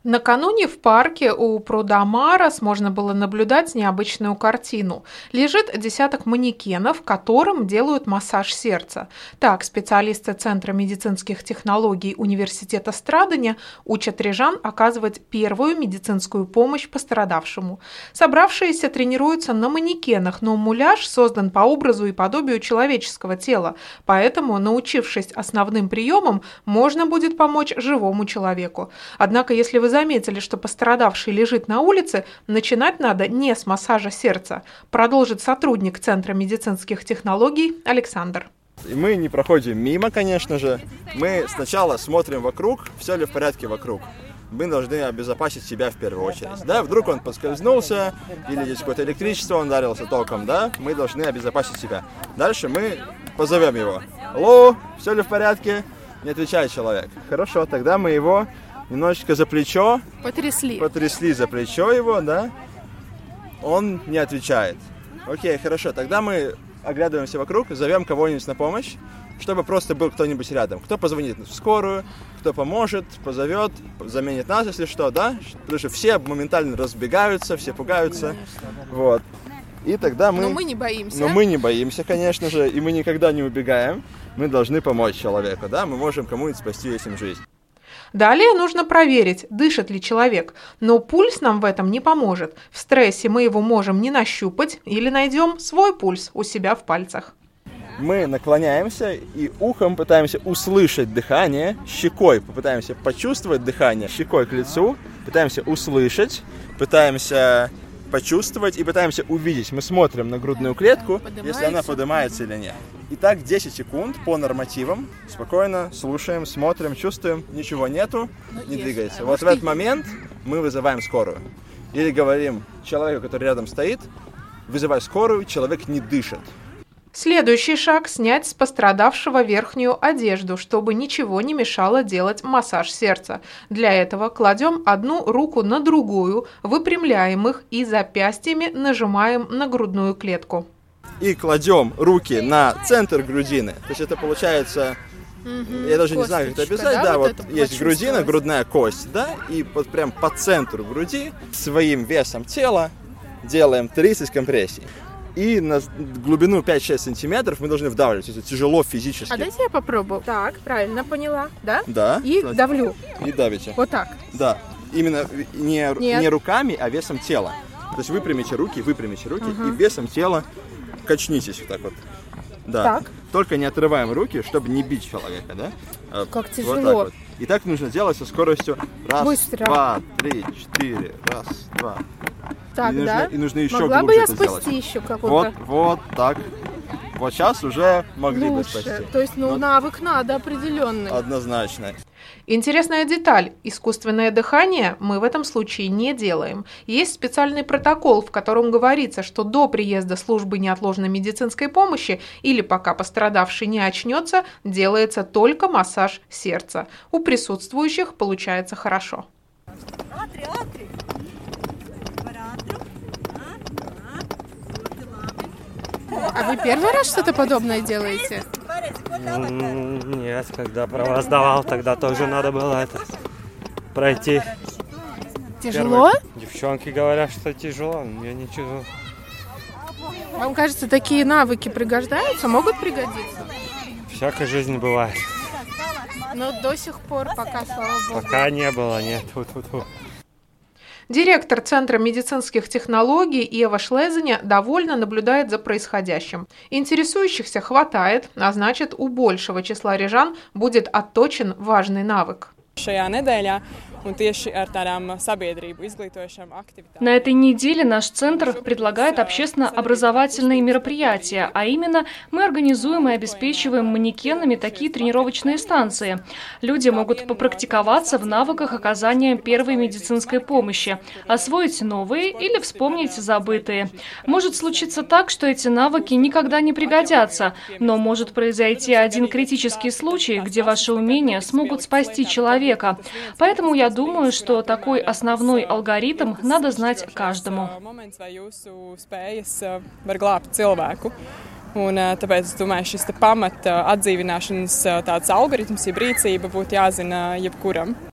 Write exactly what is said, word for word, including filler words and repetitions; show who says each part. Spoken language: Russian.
Speaker 1: Накануне в парке у пруда Марас можно было наблюдать необычную картину. Лежит десяток манекенов, которым делают массаж сердца. Так, специалисты Центра медицинских технологий Университета Страдания учат рижан оказывать первую медицинскую помощь пострадавшему. Собравшиеся тренируются на манекенах, но муляж создан по образу и подобию человеческого тела, поэтому, научившись основным приемам, можно будет помочь живому человеку. Однако, если вы заметили, что пострадавший лежит на улице, начинать надо не с массажа сердца, продолжит сотрудник Центра медицинских технологий Александр.
Speaker 2: Мы не проходим мимо, конечно же. Мы сначала смотрим вокруг, все ли в порядке вокруг. Мы должны обезопасить себя в первую очередь. Да, вдруг он поскользнулся, или здесь какое-то электричество, он ударился током, да, мы должны обезопасить себя. Дальше мы позовем его. Алло, все ли в порядке? Не отвечает человек. Хорошо, тогда мы его немножечко за плечо.
Speaker 1: Потрясли.
Speaker 2: Потрясли за плечо его, да. Он не отвечает. Окей, хорошо, тогда мы оглядываемся вокруг, зовем кого-нибудь на помощь, чтобы просто был кто-нибудь рядом. Кто позвонит в скорую, кто поможет, позовет, заменит нас, если что, да? Потому что все моментально разбегаются, все пугаются. Вот. И тогда мы...
Speaker 1: Но мы не боимся.
Speaker 2: Но мы не боимся, конечно же, и мы никогда не убегаем. Мы должны помочь человеку, да? Мы можем кому-нибудь спасти этим жизнь.
Speaker 1: Далее нужно проверить, дышит ли человек, но пульс нам в этом не поможет. В стрессе мы его можем не нащупать или найдем свой пульс у себя в пальцах.
Speaker 2: Мы наклоняемся и ухом пытаемся услышать дыхание, щекой попытаемся почувствовать дыхание, щекой к лицу, пытаемся услышать, пытаемся почувствовать и пытаемся увидеть. Мы смотрим на грудную клетку, если она поднимается или нет. Итак, десять секунд по нормативам. Спокойно слушаем, смотрим, чувствуем. Ничего нету, не двигается. Вот в этот момент мы вызываем скорую. Или говорим человеку, который рядом стоит, вызывай скорую, человек не дышит.
Speaker 1: Следующий шаг – снять с пострадавшего верхнюю одежду, чтобы ничего не мешало делать массаж сердца. Для этого кладем одну руку на другую, выпрямляем их и запястьями нажимаем на грудную клетку.
Speaker 2: И кладем руки на центр грудины. То есть это получается, mm-hmm. я даже Косточка, не знаю, как это описать, да, да вот, вот есть грудина, грудная кость, да, и вот прям по центру груди своим весом тела делаем тридцать компрессий. И на глубину пять-шесть сантиметров мы должны вдавливать. Это тяжело физически.
Speaker 3: А дайте я попробую. Так, правильно поняла, да?
Speaker 2: Да.
Speaker 3: И кстати, давлю.
Speaker 2: И давите.
Speaker 3: Вот так.
Speaker 2: Да. Именно не, не руками, а весом тела. То есть выпрямите руки, выпрямите руки uh-huh. и весом тела качнитесь вот так вот. Да. Так. Только не отрываем руки, чтобы не бить человека, да?
Speaker 3: Как тяжело.
Speaker 2: Вот так вот. И так нужно делать со скоростью раз,
Speaker 3: Быстро.
Speaker 2: два, три, четыре, раз, два.
Speaker 3: Так,
Speaker 2: и
Speaker 3: да?
Speaker 2: Нужно, и нужно еще
Speaker 3: Могла
Speaker 2: глубже
Speaker 3: бы я
Speaker 2: это
Speaker 3: спасти
Speaker 2: сделать.
Speaker 3: еще какого-то?
Speaker 2: Вот, вот так. Вот сейчас уже могли
Speaker 3: Лучше.
Speaker 2: бы спасти.
Speaker 3: То есть, ну,
Speaker 2: вот.
Speaker 3: навык надо определенный.
Speaker 2: Однозначно.
Speaker 1: Интересная деталь. Искусственное дыхание мы в этом случае не делаем. Есть специальный протокол, в котором говорится, что до приезда службы неотложной медицинской помощи или пока пострадавший не очнется, делается только массаж сердца. У присутствующих получается хорошо.
Speaker 3: А вы первый раз что-то подобное делаете?
Speaker 4: Нет, когда права сдавал, тогда тоже надо было это пройти.
Speaker 3: Тяжело?
Speaker 4: Первые девчонки говорят, что тяжело, мне не тяжело.
Speaker 3: Вам кажется, такие навыки пригождаются, могут пригодиться?
Speaker 4: Всякая жизнь бывает.
Speaker 3: Но до сих пор пока, слава богу.
Speaker 4: Пока не было, нет. Фу-фу-фу.
Speaker 1: Директор Центра медицинских технологий Ева Шлезеня довольно наблюдает за происходящим. Интересующихся хватает, а значит, у большего числа рижан будет отточен важный навык.
Speaker 5: На этой неделе наш центр предлагает общественно-образовательные мероприятия, а именно мы организуем и обеспечиваем манекенами такие тренировочные станции. Люди могут попрактиковаться в навыках оказания первой медицинской помощи, освоить новые или вспомнить забытые. Может случиться так, что эти навыки никогда не пригодятся, но может произойти один критический случай, где ваши умения смогут спасти человека. Поэтому я думаю, что такой основной алгоритм надо знать каждому.
Speaker 6: Un, tāpēc es domāju, šis pamata atdzīvināšanas tāds algoritms, jeb rīcība būtu jāzina jebkuram.